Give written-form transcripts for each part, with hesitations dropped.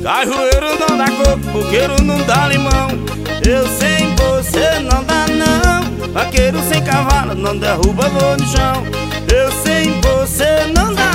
Cajueiro não dá coco, coqueiro não dá limão. Eu sem você não dá não. Vaqueiro sem cavalo não derruba voo no chão. Eu sem você não dá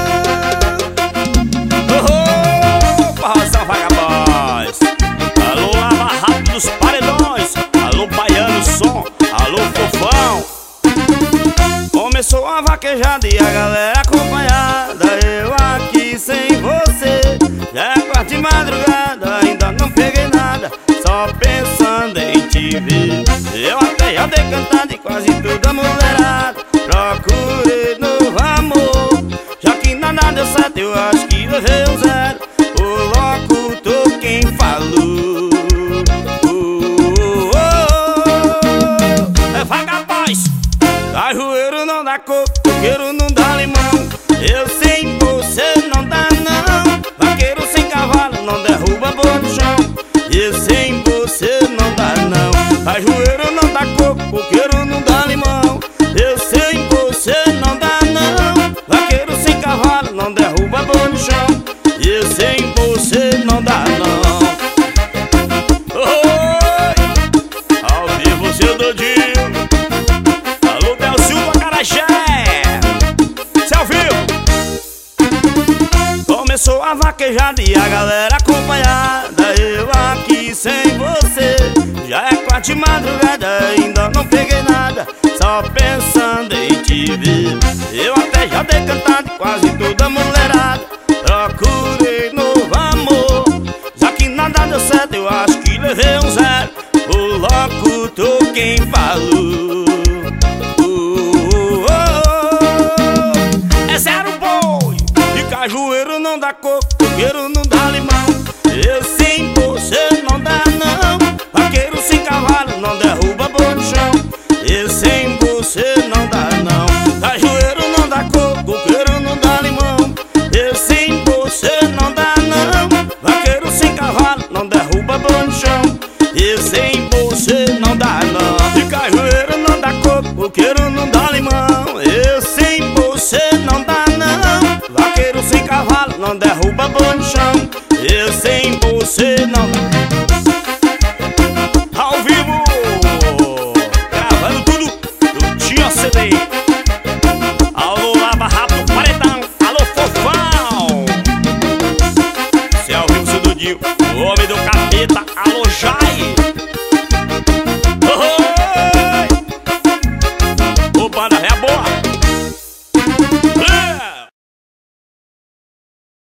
não. Oh, Parrozão Vagabóis. Alô, Lava Rápido dos Paredões. Alô, Baiano Som. Alô, Fofão. Começou a vaquejada e a galera acompanhada. Eu aqui sem você. Já é quarta de madrugada, ainda não peguei nada, só pensando em te ver. Eu até já dei cantada e quase toda mulherada. Procurei novo amor, já que nada deu certo, eu acho que levei um zero. O locutor quem falou. É Vagabóis. Cajueiro não dá coco, coqueiro não dá limão. Eu sem você não dá não. Vaqueiro sem cavalo não derruba boi no chão. Eu sem você não dá não. Cajueiro não dá coco, coqueiro não dá limão. Eu sem você não dá não. Vaqueiro sem cavalo não derruba boi no chão. Eu sem você não dá não. Oi, ao vivo seu Dodinho. Alô, Del Silva Carajé. Começou a vaquejada e a galera acompanhada. Eu aqui sem você. Já é quarta de madrugada, ainda não peguei nada, só pensando em te ver. Eu até já dei cantada e quase toda mulherada. Procurei novo amor, já que nada deu certo, eu acho que levei um zero. O locutor quem falou. É zero boi. E cajueiro não dá coco, coqueiro não dá limão. Eu sem você não dá não. Vaqueiro sem cavalo não derruba boi no chão. Eu sem você não dá não. Cajueiro não dá coco, coqueiro não dá limão. Eu sem você não dá não. Vaqueiro sem cavalo não derruba boi no chão. Eu sem você não dá não. E cajueiro não dá coco, coqueiro não dá limão. Eu sem você não dá não. Vaqueiro sem cavalo não derruba boi no chão. Eu sem você não dá. Ao vivo, gravando tudo do Tinha CD. Alô, Lava Rápido Paredão. Alô, Fofão. Se é ao vivo, seu Dudinho, o homem do carro.